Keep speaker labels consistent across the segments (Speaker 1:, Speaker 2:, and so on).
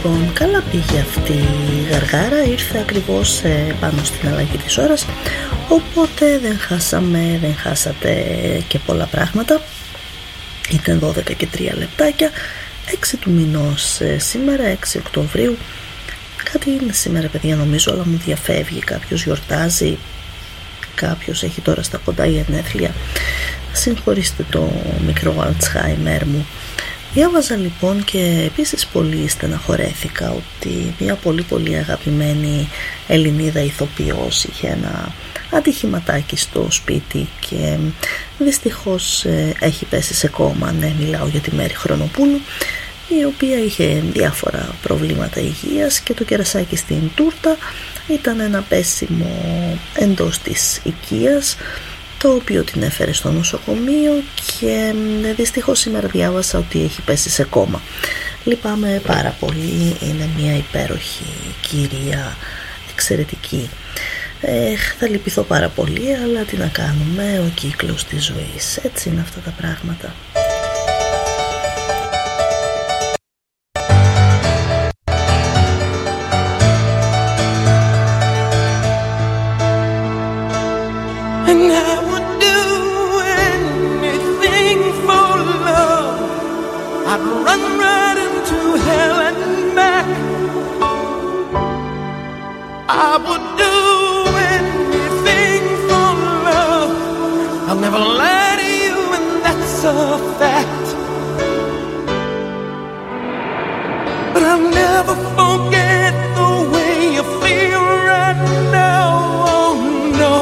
Speaker 1: Λοιπόν, καλά πήγε αυτή η γαργάρα, ήρθε ακριβώς πάνω στην αλλαγή της ώρας, οπότε δεν χάσατε και πολλά πράγματα. Ήταν 12 και 3 λεπτάκια, 6 του μηνός σήμερα, 6 Οκτωβρίου. Κάτι είναι σήμερα, παιδιά, νομίζω, αλλά μου διαφεύγει. Κάποιος γιορτάζει, κάποιος έχει τώρα στα κοντά η γενέθλια. Συγχωρήστε το μικρό Αλτσχάιμερ μου. Διάβαζα λοιπόν και επίσης πολύ στεναχωρέθηκα ότι μια πολύ αγαπημένη Ελληνίδα ηθοποιός είχε ένα ατυχηματάκι στο σπίτι και δυστυχώς έχει πέσει σε κόμμα. Ναι, μιλάω για τη Μέρη Χρονοπούλου, η οποία είχε διάφορα προβλήματα υγείας και το κερασάκι στην τούρτα ήταν ένα πέσιμο εντός της οικίας, το οποίο την έφερε στο νοσοκομείο και δυστυχώς σήμερα διάβασα ότι έχει πέσει σε κόμμα. Λυπάμαι πάρα πολύ, είναι μια υπέροχη κυρία, εξαιρετική. Θα λυπηθώ πάρα πολύ, αλλά τι να κάνουμε, ο κύκλος της ζωής, έτσι είναι αυτά τα πράγματα.
Speaker 2: I would do anything for love. I'll never lie to you, and that's a fact. But I'll never forget the way you feel right now. Oh no,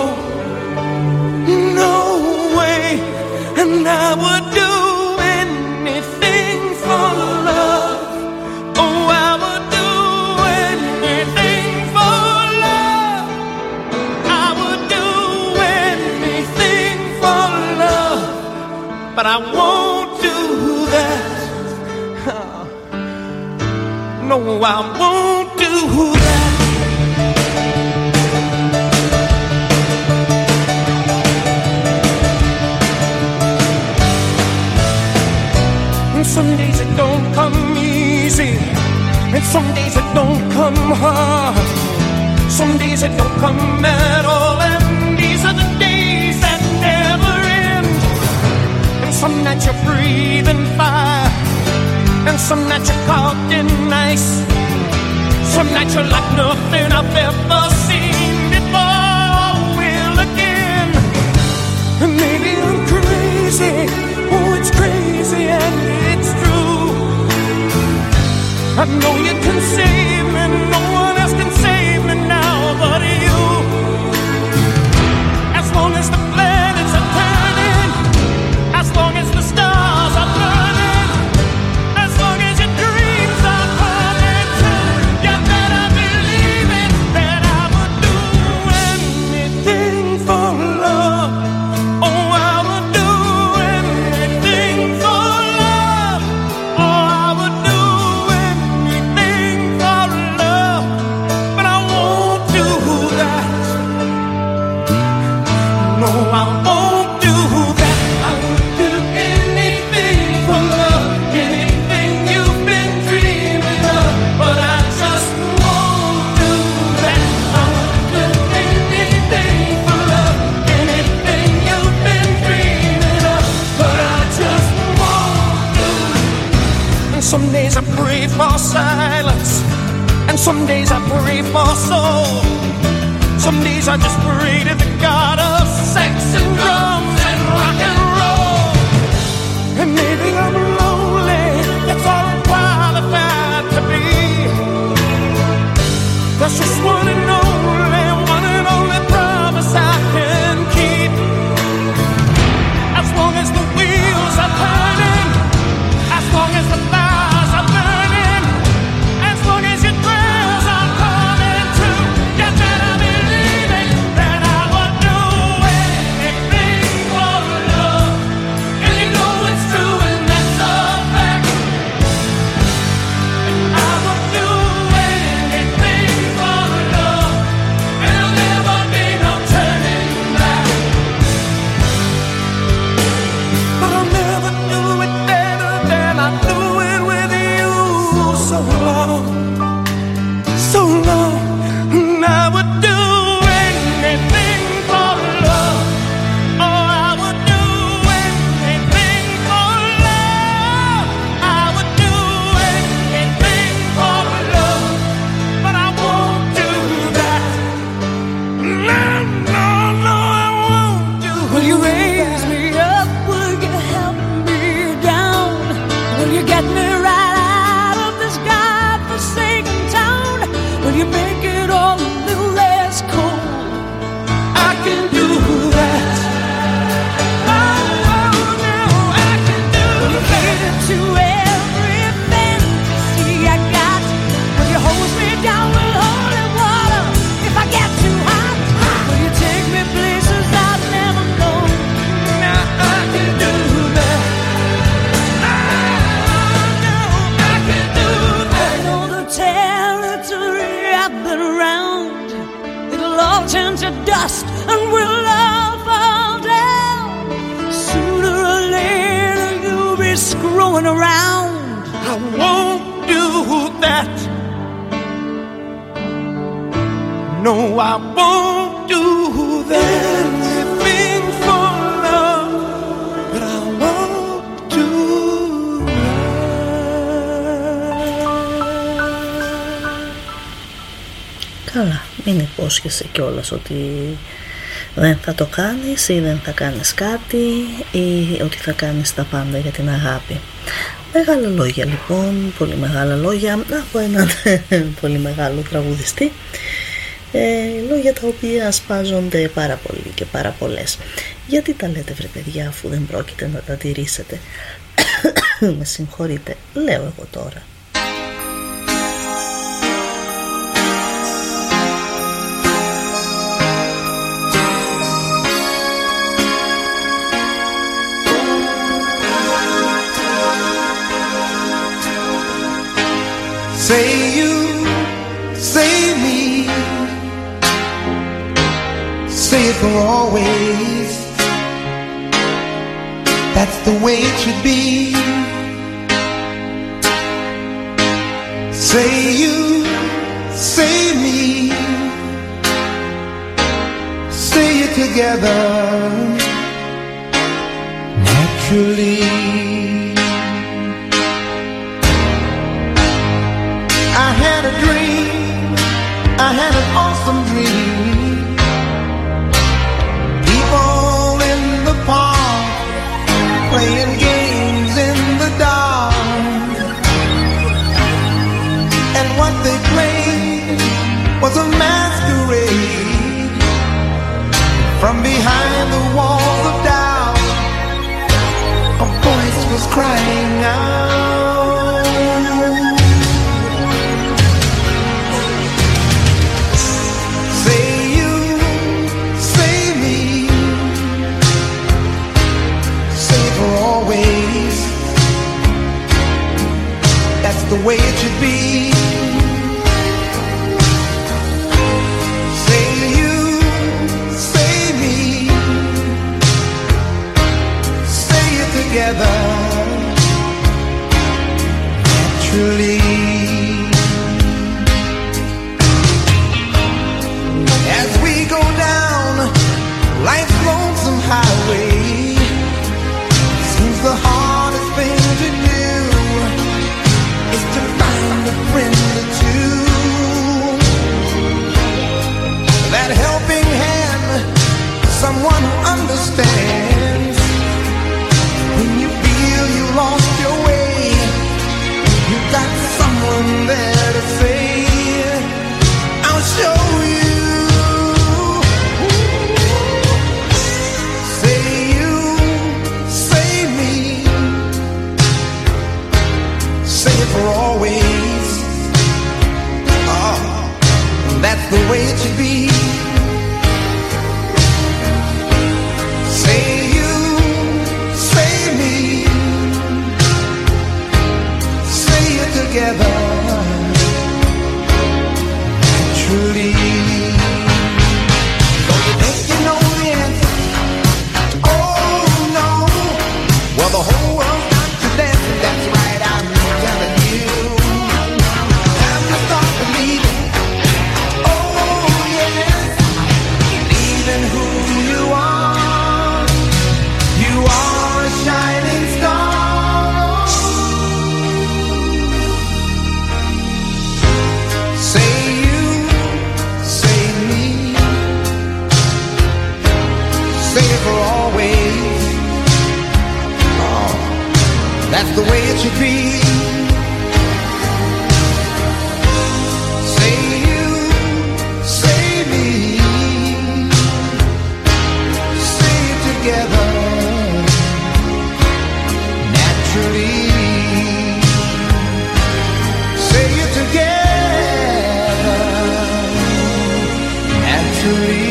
Speaker 2: no way. And I would do anything for love. Oh, I would do anything for love. I would do anything for love. But I won't do that. No, I won't do that. And some days it don't come easy, and some days it don't come hard. Some days it don't come at all, and these are the days that never end. And some nights you're breathing fire, and some nights you're caught in ice. Some nights you're like nothing I've ever seen before or will again. And maybe I'm crazy, oh it's crazy and it's true. I know you can save me, no one else can save me now but you. As long as the planets are turning, as long as the stars are burning, as long as your dreams are coming true, you better believe it, that I would do anything for love. Oh, I would do anything for love. Oh, I would do anything for love. But I won't do that. No, I won't do that. I would do anything for love, anything you've been dreaming of. But I just won't do that. I would do anything for love, anything you've been dreaming of. But I just won't do that. And some days I pray for silence, and some days I pray for soul. Some days I just pray to the God of sex and drums and rock and roll. And maybe I'm lonely, that's all I'm qualified to be. That's just one and only promise I can keep. As long as the wheels are turning, as long as the fires are burning, as long as your prayers are coming true, you better believe it, that I would No, I won't do that. Living for love, but I won't do that.
Speaker 1: Καλά, μην υπόσχεσαι κιόλας ότι δεν θα το κάνεις ή δεν θα κάνεις κάτι ή ότι θα κάνεις τα πάντα για την αγάπη. Μεγάλα λόγια λοιπόν, πολύ μεγάλα λόγια από έναν πολύ μεγάλο τραγουδιστή, λόγια τα οποία σπάζονται πάρα πολύ και πάρα πολλές. Γιατί τα λέτε βρε παιδιά αφού δεν πρόκειται να τα τηρήσετε? Με συγχωρείτε, λέω εγώ τώρα.
Speaker 2: Say you, say me, say it for always. That's the way it should be. Say you, say me, say it together naturally. I had a dream, I had an awesome dream. People in the park playing games in the dark, and what they played was a masquerade. From behind the walls of doubt, a voice was crying out. The way it should be. Say you, say me, say it together naturally. As we go down life's lonesome highway, seems the hardest thing to do is to find a friend or two. That helping hand, someone who understands. When you feel you lost your way, you got someone there to say, I'll show you. Say you, say me, say it for always. Oh, that's the way it should be. Say you, say me, say it together naturally. Don't you think you know the answer? Oh no. Well, the whole world's got to dance, and that's right, I'm telling you. Time to start believing. Oh yes, believe in who you are. You are a shining star. Say you, say me, say it for always. Oh, that's the way it should be. Say you, say me, say it together naturally. Say it together naturally.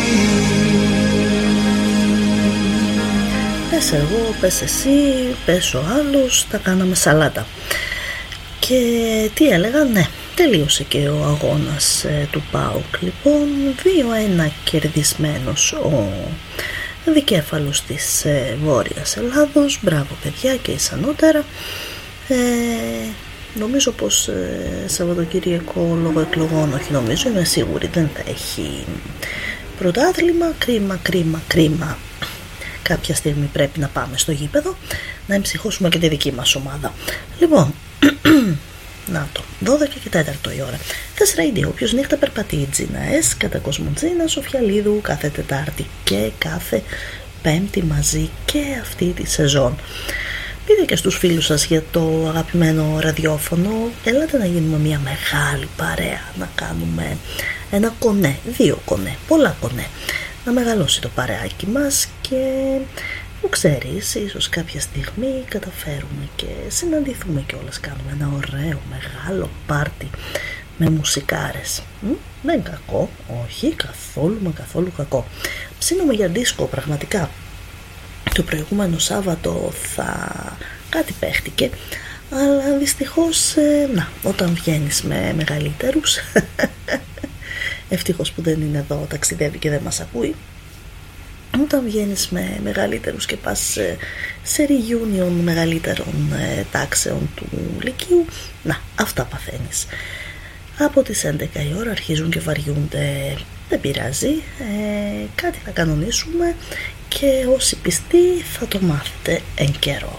Speaker 1: Πες εγώ, πες εσύ, πες ο άλλος, τα κάναμε σαλάτα. Και τι έλεγα, ναι, τελείωσε και ο αγώνας του ΠΑΟΚ. Λοιπόν, 2-1 κερδισμένος ο δικέφαλος της Βόρειας Ελλάδος. Μπράβο παιδιά και εις ανώτερα. Νομίζω πως Σαββατοκύριακο λόγω εκλογών, όχι νομίζω, είμαι σίγουρη, δεν θα έχει πρωτάθλημα. Κρίμα. Κάποια στιγμή πρέπει να πάμε στο γήπεδο να εμψυχώσουμε και τη δική μας ομάδα. Λοιπόν, να το, 12 και 4 η ώρα. Θες Radio, όποιος νύχτα περπατεί, Τζίνα Εσ, κατά Κοσμοτζίνα, Σοφιαλίδου, κάθε Τετάρτη και κάθε Πέμπτη μαζί και αυτή τη σεζόν. Πείτε και στους φίλους σας για το αγαπημένο ραδιόφωνο. Έλατε να γίνουμε μια μεγάλη παρέα, να κάνουμε ένα κονέ, 2 κονέ, πολλά κονέ, να μεγαλώσει το παρεάκι μας και που ξέρεις, ίσως κάποια στιγμή καταφέρουμε και συναντηθούμε κιόλας, κάνουμε ένα ωραίο μεγάλο πάρτι με μουσικάρες. Δεν κακό, όχι καθόλου κακό. Ψήνομαι για δίσκο πραγματικά. Το προηγούμενο Σάββατο κάτι παίχτηκε, αλλά δυστυχώς όταν βγαίνεις με μεγαλύτερους ευτυχώς που δεν είναι εδώ, ταξιδεύει και δεν μας ακούει, όταν βγαίνεις με μεγαλύτερους και πας σε reunion μεγαλύτερων τάξεων του Λυκείου, αυτά παθαίνεις. Από τις 11 η ώρα αρχίζουν και βαριούνται. Δεν πειράζει, κάτι θα κανονίσουμε και όσοι πιστοί θα το μάθετε εν καιρό.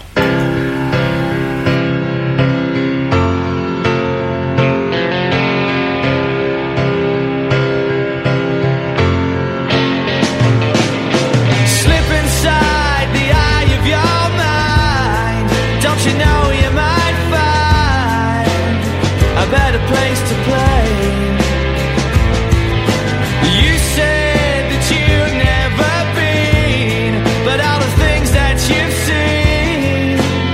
Speaker 2: But all the things that you've seen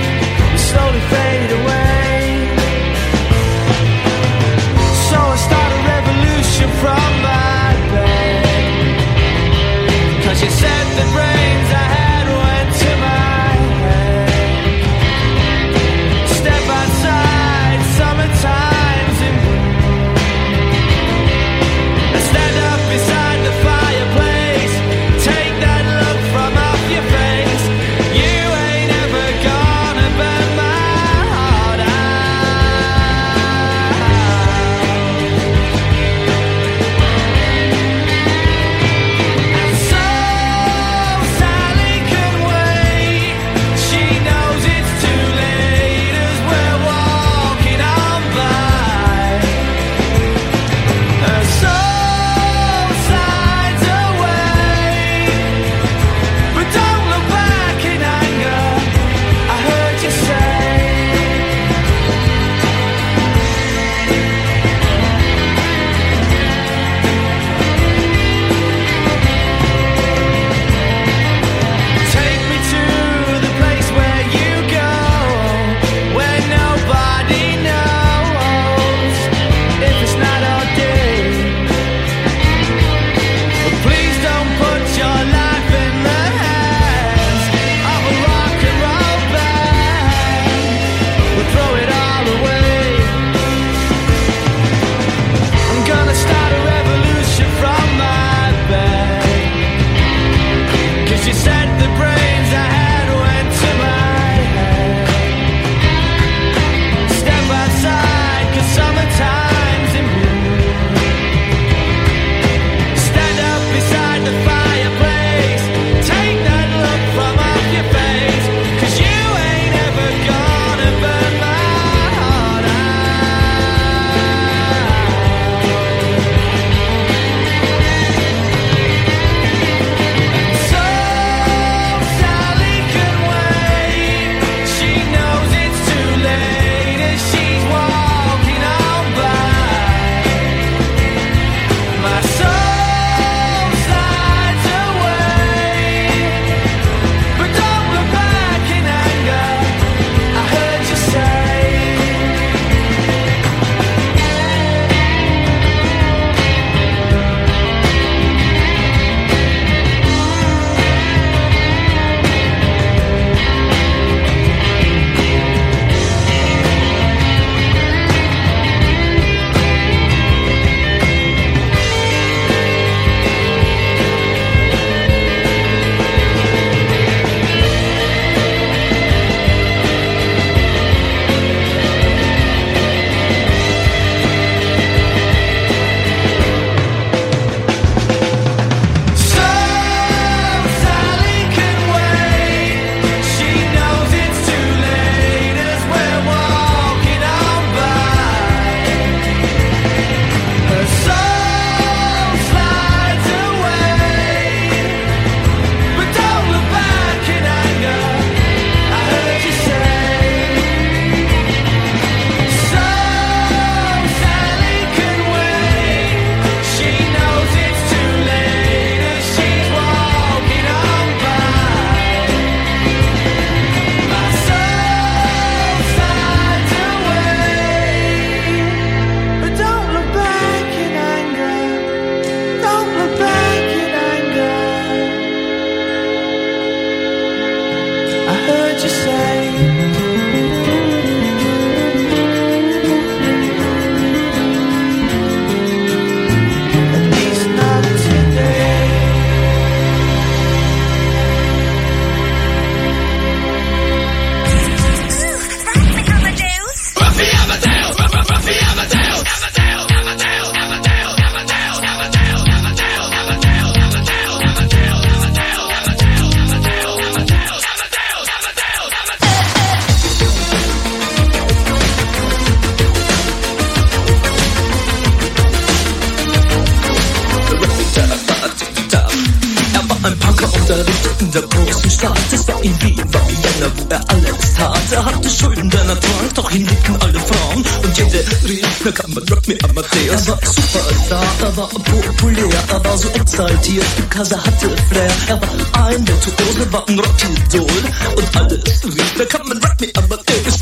Speaker 3: in der großen Stadt. Es war in Wien, war Vienna, wo er alles tat. Er hatte Schulden, denn er trank, doch ihn liebten alle Frauen. Und jede rief, na kann man Rock Me Amadeus. Er war Superstar, er war populär, er war so exaltiert, because er hatte Flair. Er war ein Virtuose, war ein Rockidol. Und alles rief, na kann man Rock Me Amadeus.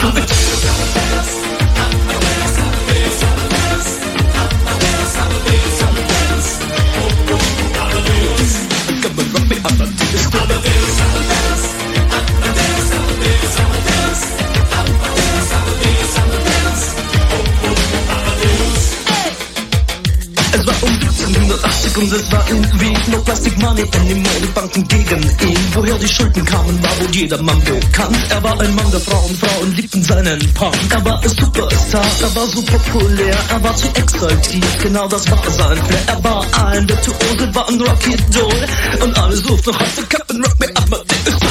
Speaker 3: Es war um 1780 und es war in Wien. No Plastic Money anymore, die Banken gegen ihn. Woher die Schulden kamen, war wohl jedermann bekannt. Er war ein Mann der Frauen, Frauen liebten seinen Punk. Er war ein Superstar, er war so populär, er war zu exaltiert, genau das war sein Flair. Er war ein Virtuose, war ein Rockidol. Und alle suchten noch heute Captain Rock Me Amadeus.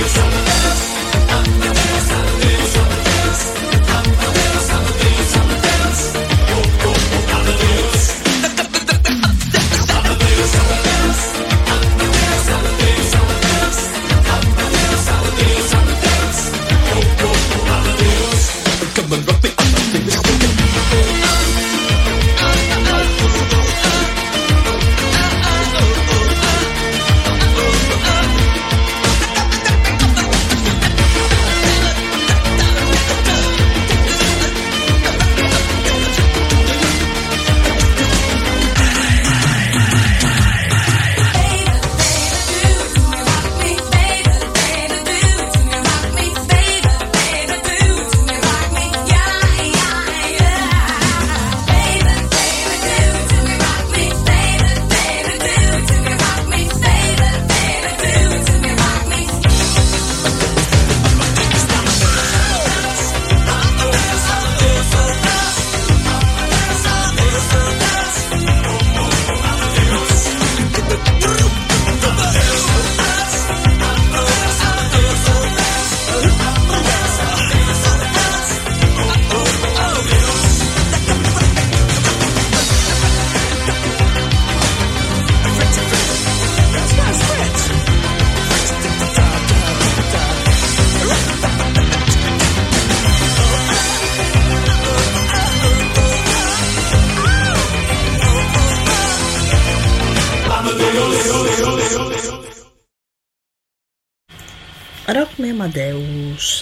Speaker 1: Rock Me Amadeus,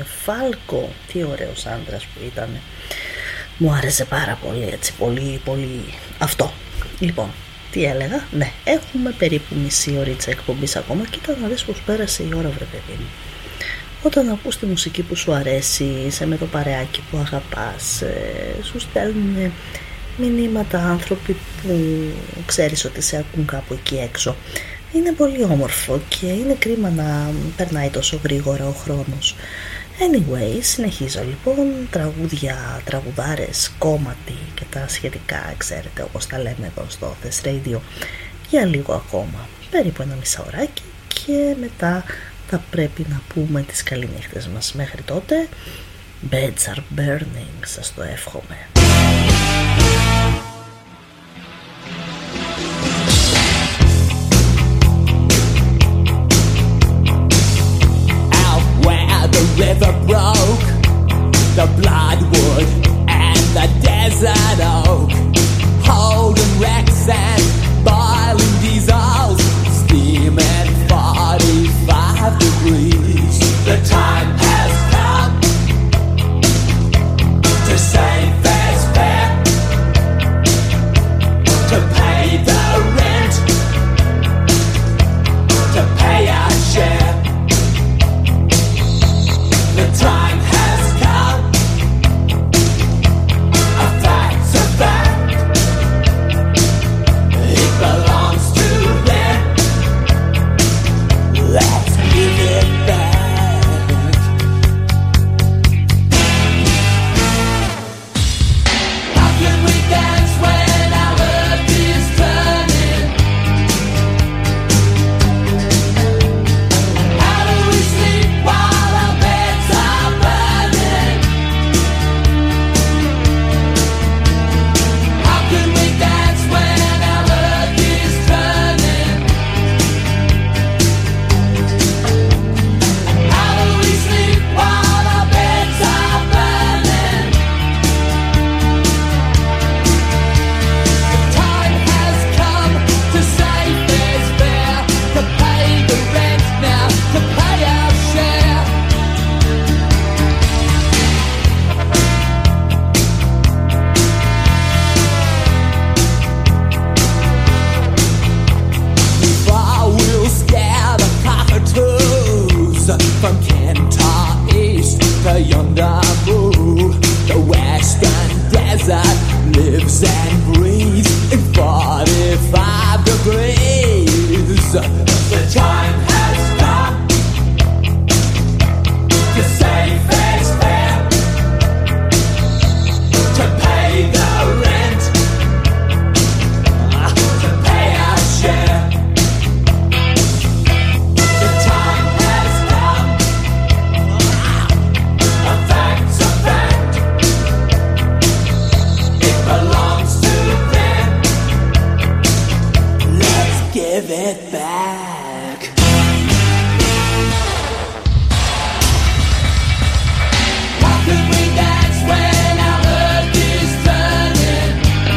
Speaker 1: Φάλκο, τι ωραίος άντρας που ήταν. Μου άρεσε πάρα πολύ, έτσι, πολύ, πολύ αυτό. Λοιπόν, τι έλεγα, ναι, έχουμε περίπου μισή ωρίτσα εκπομπής ακόμα. Κοίτα να δεις πως πέρασε η ώρα, βρε παιδί μου. Όταν ακούς τη μουσική που σου αρέσει, είσαι με το παρεάκι που αγαπάς, σου στέλνουν μηνύματα άνθρωποι που ξέρεις ότι σε ακούν κάπου εκεί έξω. Είναι πολύ όμορφο και είναι κρίμα να περνάει τόσο γρήγορα ο χρόνος. Anyway, συνεχίζω λοιπόν, τραγούδια, τραγουδάρες, κόμματι και τα σχετικά, ξέρετε, όπως τα λέμε εδώ στο Thess Radio, για λίγο ακόμα, περίπου ένα μισάωράκι, και μετά θα πρέπει να πούμε τις καληνύχτες μας. Μέχρι τότε, beds are burning, σας το εύχομαι.
Speaker 4: The river broke, the bloodwood and the desert oak, holding wrecks and boiling diesels, steaming 45 degrees. The time has come to save fair's fair, to pay the rent, to pay our share. The desert lives and breathes in 45 degrees. The time has come to say fair's fair, to pay the rent, to pay our share. The time has come, a fact's a fact, it belongs to them, let's give it back. How can we dance when our earth is turning?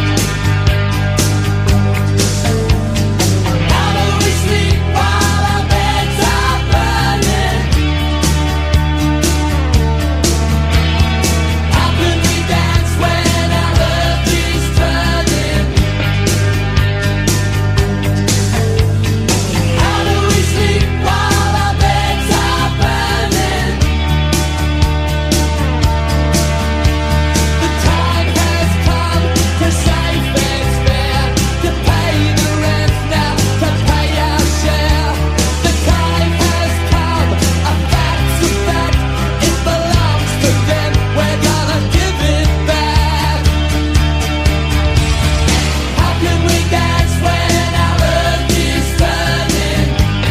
Speaker 4: How do we sleep while our beds are burning? How can we dance when our earth is turning? How do we sleep while our beds are burning? The time has come to say fair's fair, to pay the rent now, to pay our share. The time has come, a fact's a fact, it belongs to them, we're gonna give it back. How can we dance when our earth is turning?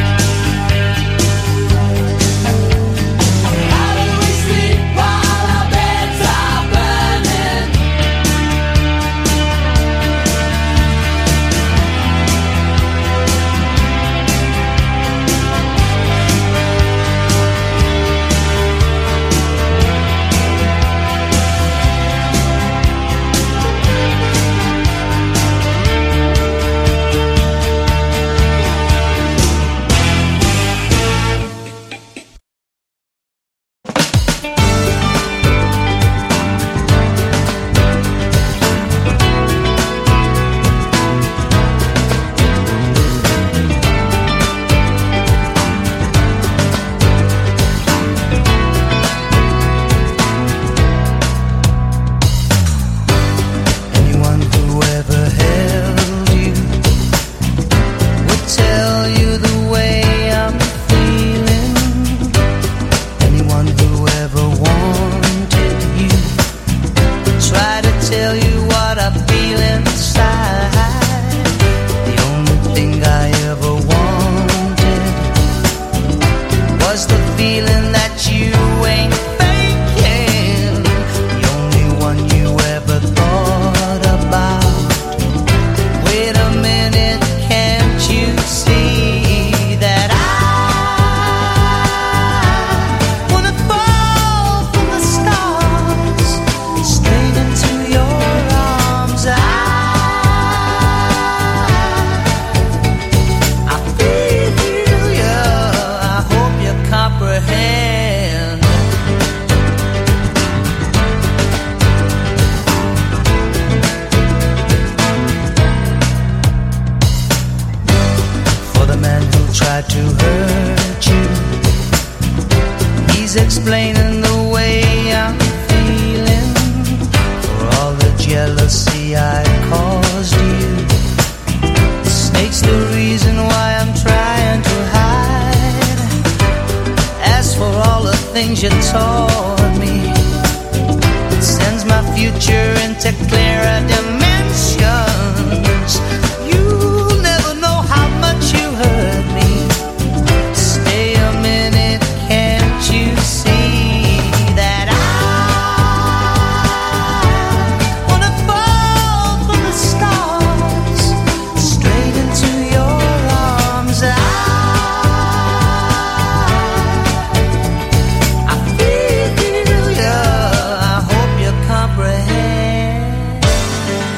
Speaker 4: How do we sleep while our beds are burning?
Speaker 5: Anyone who ever held you would tell you the way I'm feeling. Anyone who ever wanted you would try to tell you what I feel inside. The only thing I ever wanted was the feeling that you ain't faking. The only one you ever thought about. Wait a minute, can't you see that I wanna fall from the stars straight into your arms? I feel you, I hope you comprehend. For the man who tried to hurt you, he's explaining the way I'm feeling. For all the jealousy I caused you, the snake's the reason why I'm trying to hide. As for all the things you taught me, it sends my future into clearer dimensions. You'll never know how much you hurt me. Stay a minute, can't you see that I wanna fall from the stars straight into your arms? I feel you, I hope you comprehend.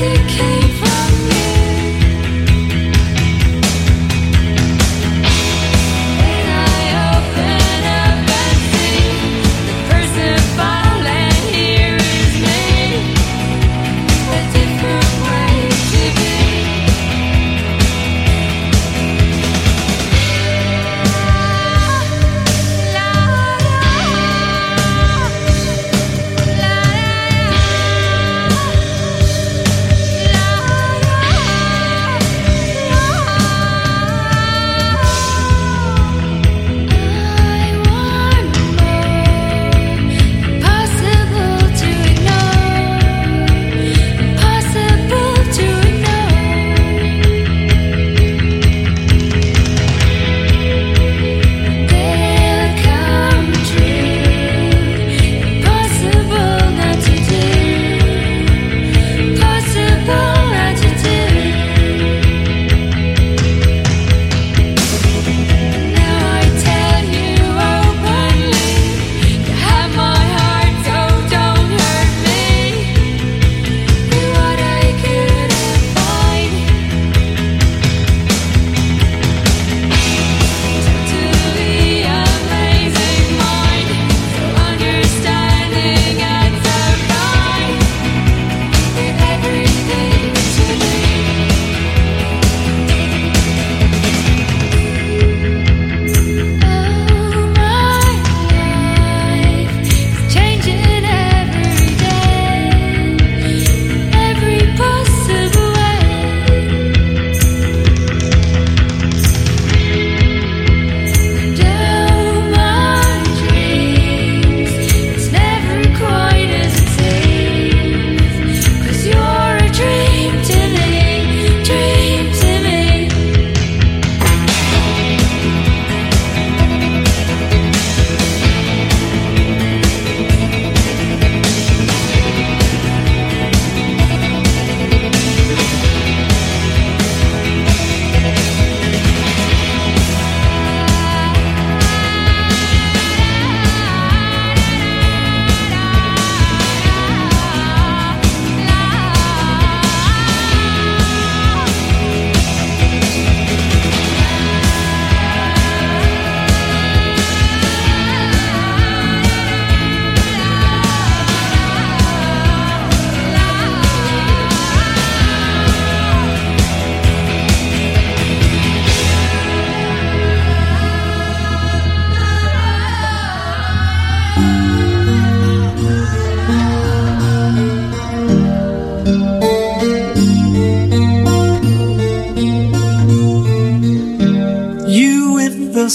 Speaker 6: the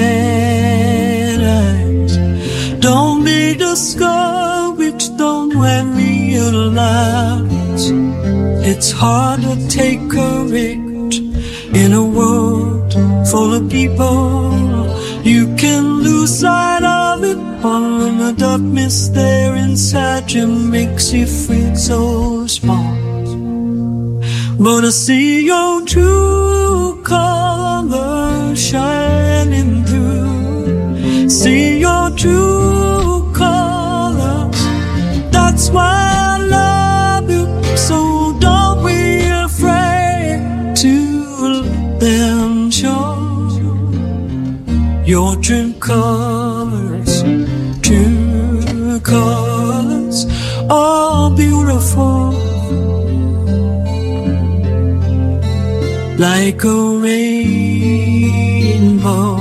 Speaker 6: sad eyes. Don't be discouraged, don't realize it's hard to take courage in a world full of people. You can lose sight of it all, and the darkness there inside you makes you feel so small. But I see your true colors shining through. See your true colors. That's why I love you. So don't be afraid to let them show your true colors. True colors are beautiful, like a rainbow.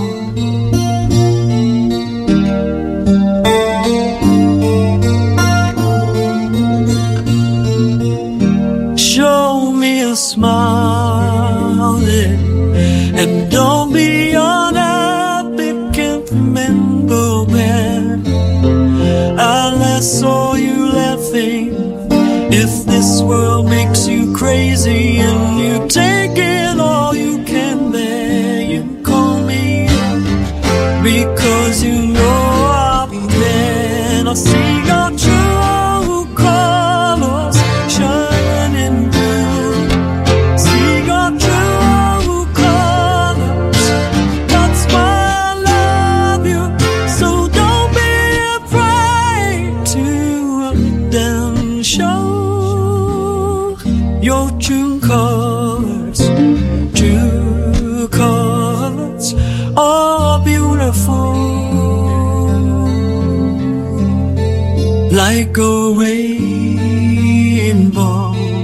Speaker 6: Show me a smile and don't be unhappy. Can't remember when I last saw you laughing. If this world makes you crazy and you take it all you can bear, you call me, because you know I'll be there. I see your true colors shining through. See your true colors. That's why I love you. So don't be afraid to let them show your true colors are beautiful, like a rainbow.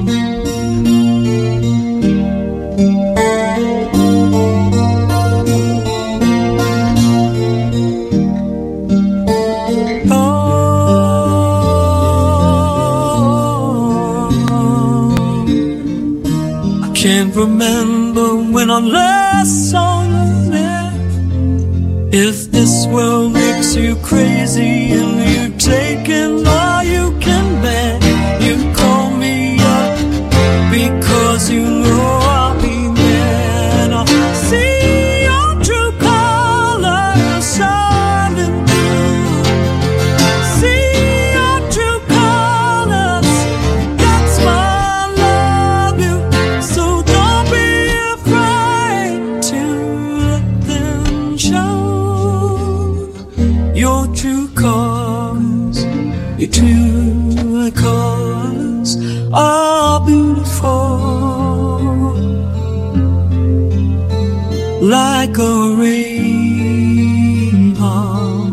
Speaker 6: Can't remember when I last saw you there. If this world makes you crazy and you're taking all you can bear, you call me up because you know I'll be there. And I'll see your true colors shining through. See your true colors, that's why I love you. So don't be afraid to let them show your true colors. Your true colors are beautiful, like a rainbow.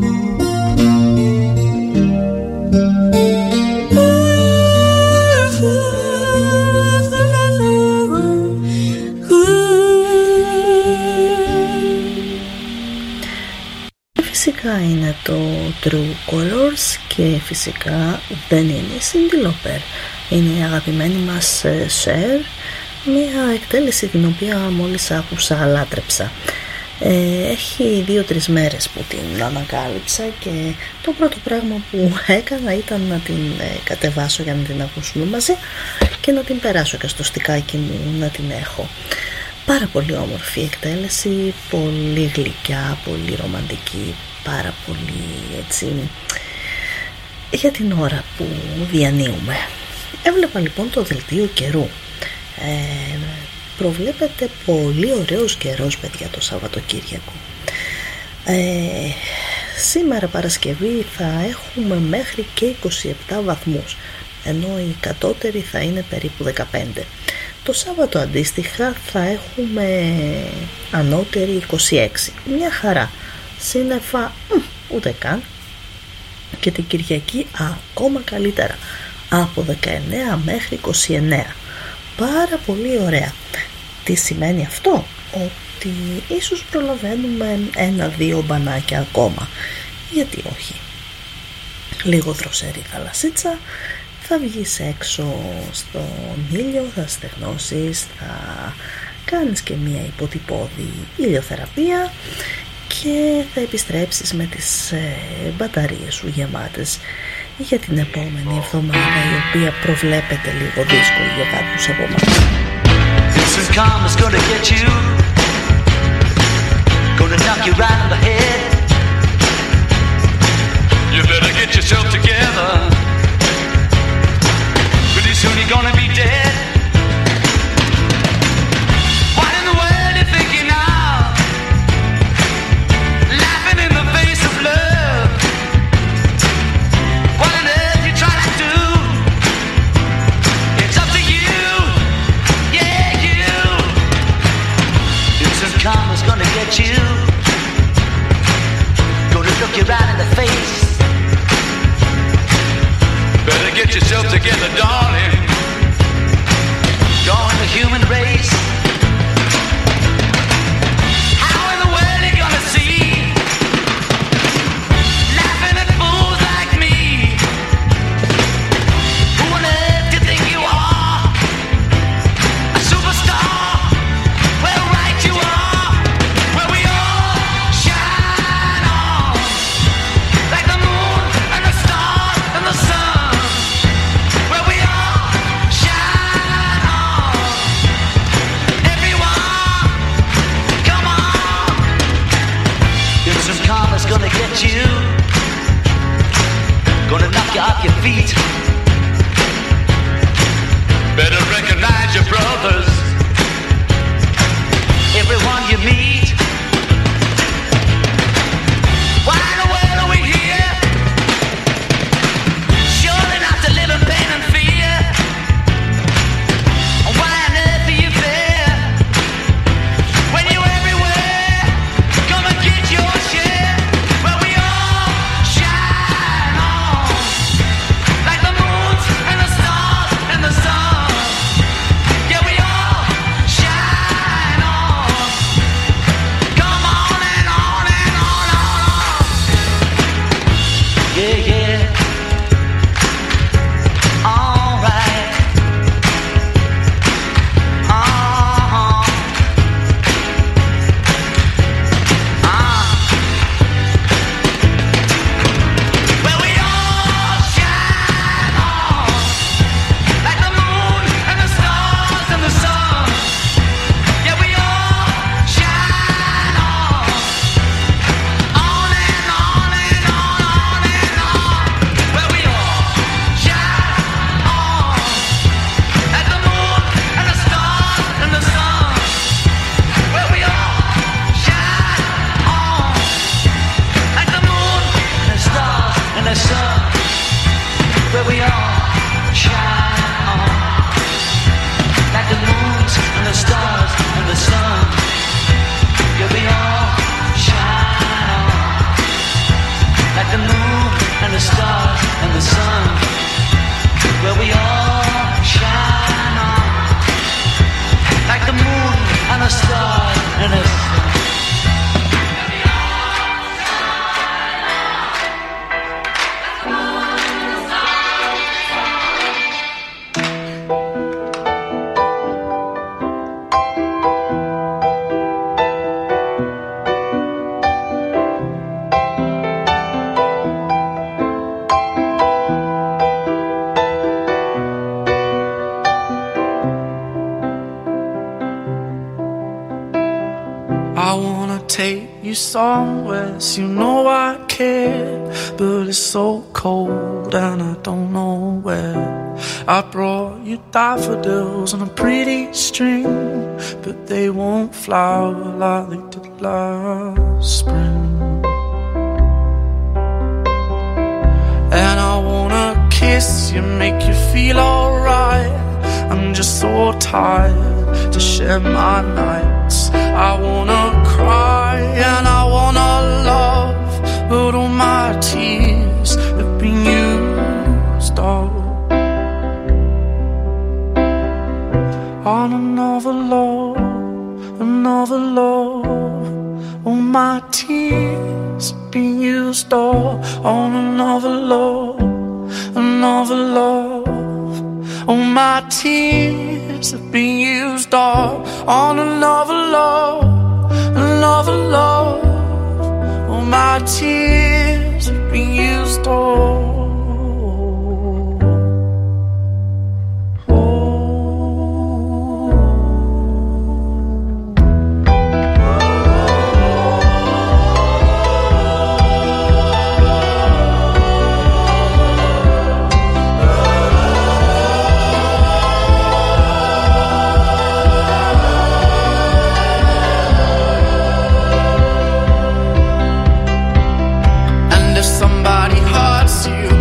Speaker 1: Φυσικά είναι το True Colors και φυσικά δεν είναι η Cyndi Lauper. Είναι η αγαπημένη μας Cher, μια εκτέλεση την οποία μόλις άκουσα λάτρεψα. Έχει 2-3 μέρες που την ανακάλυψα και το πρώτο πράγμα που έκανα ήταν να την κατεβάσω για να την ακούσουμε μαζί και να την περάσω και στο στικάκι μου να την έχω. Πάρα πολύ όμορφη εκτέλεση, πολύ γλυκιά, πολύ ρομαντική, πάρα πολύ έτσι για την ώρα που διανύουμε. Έβλεπα λοιπόν το δελτίο καιρού. Προβλέπεται πολύ ωραίος καιρός, παιδιά, το Σαββατοκύριακο. Σήμερα Παρασκευή θα έχουμε μέχρι και 27 βαθμούς, ενώ η κατώτερη θα είναι περίπου 15. Το Σάββατο αντίστοιχα θα έχουμε ανώτερη 26. Μια χαρά. Σύννεφα ούτε καν. Και την Κυριακή ακόμα καλύτερα. Από 19 μέχρι 29. Πάρα πολύ ωραία. Τι σημαίνει αυτό? Ότι ίσως προλαβαίνουμε 1-2 μπανάκια ακόμα. Γιατί όχι. Λίγο δροσερή θαλασσίτσα. Θα βγεις έξω στον ήλιο, θα στεγνώσεις, θα κάνεις και μία υποτυπώδη ηλιοθεραπεία και θα επιστρέψεις με τις μπαταρίες σου γεμάτες για την επόμενη εβδομάδα, η οποία προβλέπεται λίγο δύσκολη για κάποιους από εμάς.
Speaker 3: Soon you're gonna be dead. What in the world you thinking of? Laughing in the face of love. What on earth you trying to do? It's up to you. Yeah, you. Instant karma's gonna get you. Gonna look you right in the face. Better get yourself together, darling. Join the human race. How in the world are you gonna see? Laughing at fools like me. Who on earth do you think you are? A superstar? Well, right you are. Where we all shine on. Like the moon and the stars and the sun. Gonna get you, gonna knock you off your feet. Better recognize your brothers, everyone you meet. Why in the world are we here? Surely not to live in pain and fear.
Speaker 5: the sky and everything.
Speaker 7: I wanna take you somewhere, so you know I care, but it's so cold and I don't know where. I brought you daffodils on a pretty string, but they won't flower like they did last spring. And I wanna kiss you, make you feel alright. I'm just so tired to share my nights. I wanna cry and I wanna love, but all my tears have been used up on another love, another love. All my tears have been used up on another love, another love. All my tears have been used up on another love, another love. All my tears have been used up. And if somebody hurts you,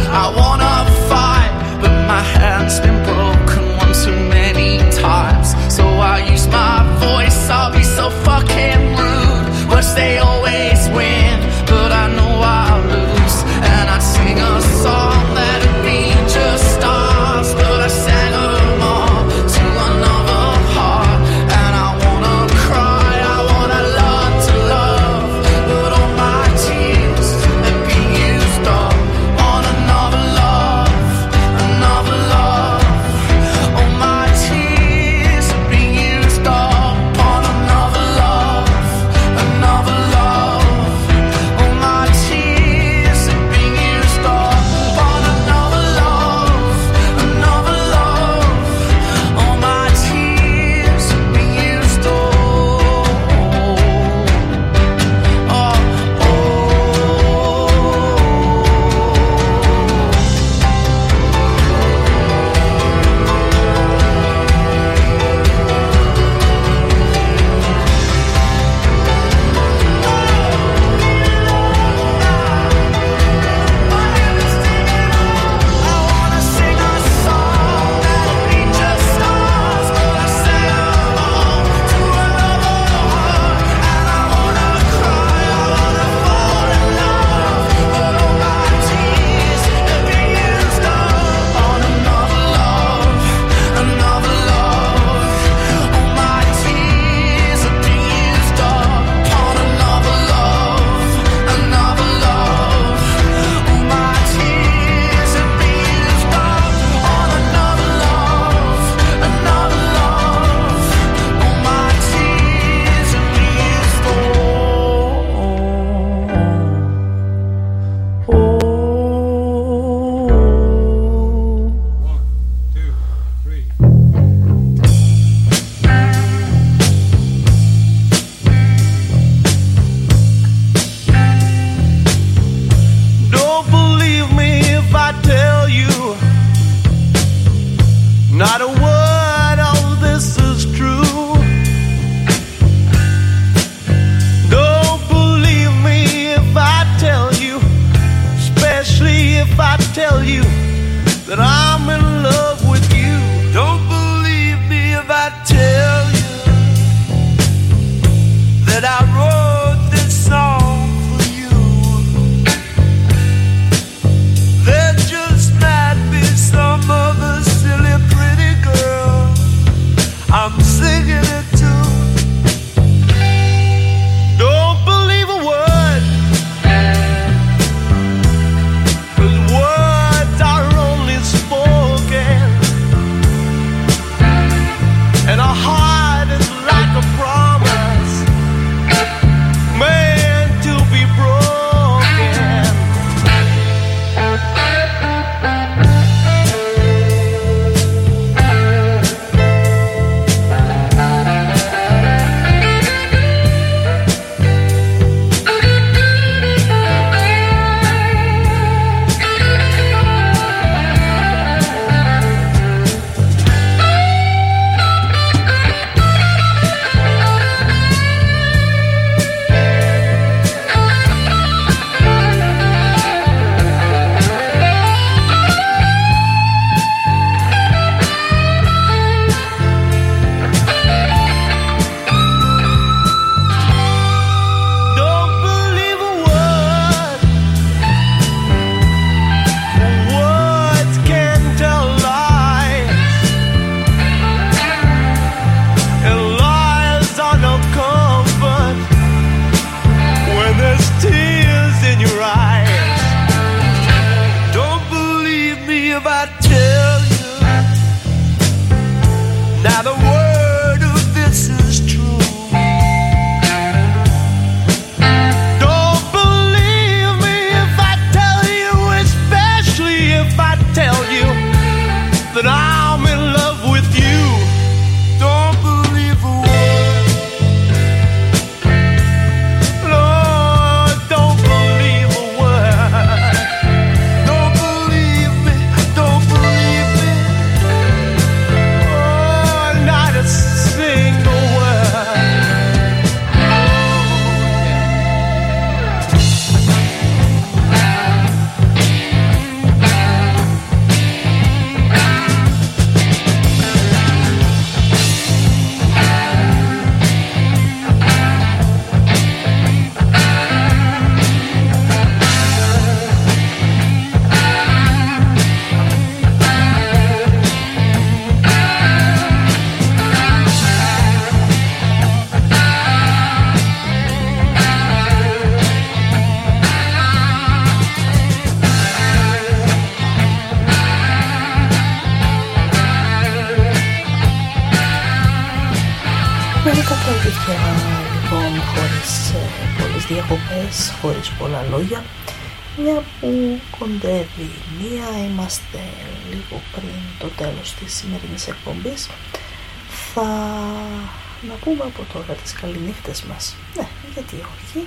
Speaker 1: Μερικά τραγούδια λοιπόν χωρίς πολλές διακοπές, χωρίς πολλά λόγια. Μια που κοντεύει μία, είμαστε λίγο πριν το τέλος της σημερινής εκπομπής. Θα να πούμε από τώρα τις καληνύχτες μας. Ναι, γιατί όχι.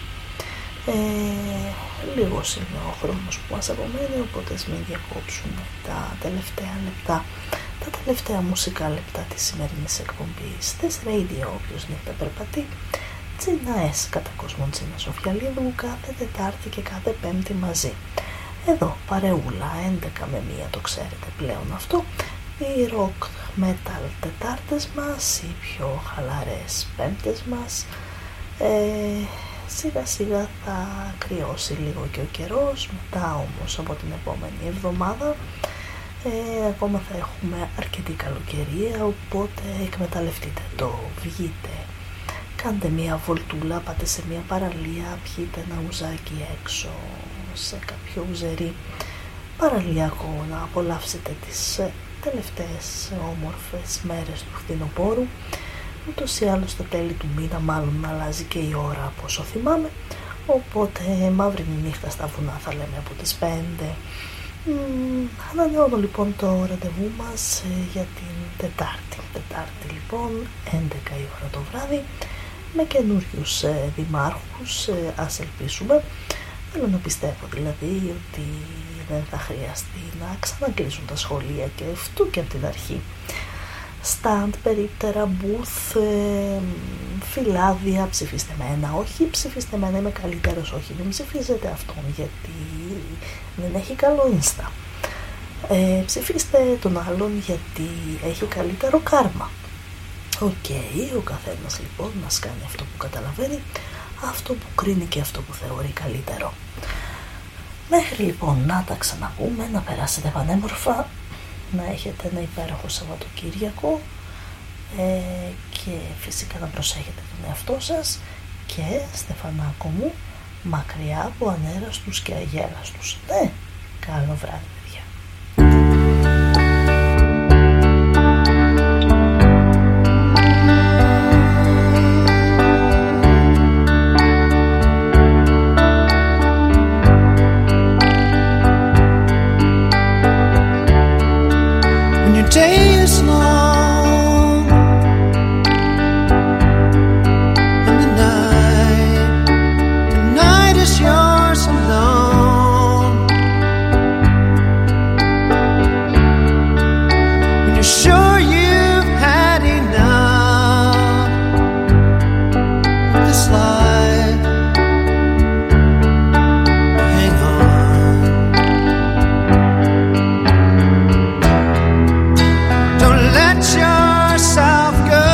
Speaker 1: Λίγος είναι ο χρόνος που μας απομένει, οπότε μην διακόψουμε τα τελευταία λεπτά, τα τελευταία μουσικά λεπτά της σημερινής εκπομπής. Θες Radio, όποιος νύχτα περπατεί. Τζίνα S, κατά κόσμο Τζίνα Σοφιαλίδου, κάθε Τετάρτη και κάθε Πέμπτη μαζί. Εδώ, παρεούλα, 11 με 1, το ξέρετε πλέον αυτό. Οι rock metal Τετάρτες μας, οι πιο χαλαρές Πέμπτες μας. Σιγά σιγά θα κρυώσει λίγο και ο καιρός, μετά όμως από την επόμενη εβδομάδα ακόμα θα έχουμε αρκετή καλοκαιρία, οπότε εκμεταλλευτείτε το, βγείτε, κάντε μια βολτούλα, πάτε σε μια παραλία, πιείτε ένα ουζάκι έξω σε κάποιο ουζερί παραλιακό, να απολαύσετε τις τελευταίες όμορφες μέρες του φθινοπόρου. Ούτως ή άλλως στα τέλη του μήνα μάλλον αλλάζει και η ώρα από όσο θυμάμαι, οπότε μαύρη νύχτα στα βουνά θα λέμε από τις 5. Ανανεώνω λοιπόν το ραντεβού μας για την Τετάρτη λοιπόν 11 η ώρα το βράδυ με καινούριους δημάρχους, ας ελπίσουμε. Θέλω να πιστεύω δηλαδή ότι δεν θα χρειαστεί να ξανακλείσουν τα σχολεία και αυτού και από την αρχή. Σταντ, περίπτερα, μπουθ, φυλάδια, ψηφίστε μένα, όχι ψηφίστε μένα, είμαι καλύτερος, όχι, δεν ψηφίζετε αυτόν γιατί δεν έχει καλό Insta. Ψηφίστε τον άλλον γιατί έχει καλύτερο κάρμα. Οκ, ο καθένας λοιπόν μας κάνει αυτό που καταλαβαίνει, αυτό που κρίνει και αυτό που θεωρεί καλύτερο. Μέχρι λοιπόν να τα ξαναπούμε, να περάσετε πανέμορφα, να έχετε ένα υπέροχο Σαββατοκύριακο και φυσικά να προσέχετε τον εαυτό σας και Στεφανάκο μου, μακριά από ανέραστους και αγέλαστους. Ναι, καλό βράδυ παιδιά.
Speaker 6: Day is long and the night is yours alone. When you're sure you've had enough of this life, hang on. Don't let yourself go,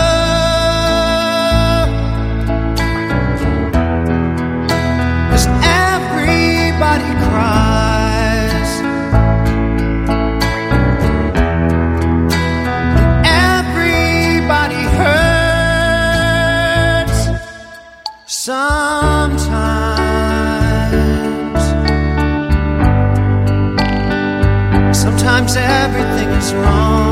Speaker 6: 'cause everybody cries and everybody hurts sometimes. Sometimes everything is wrong.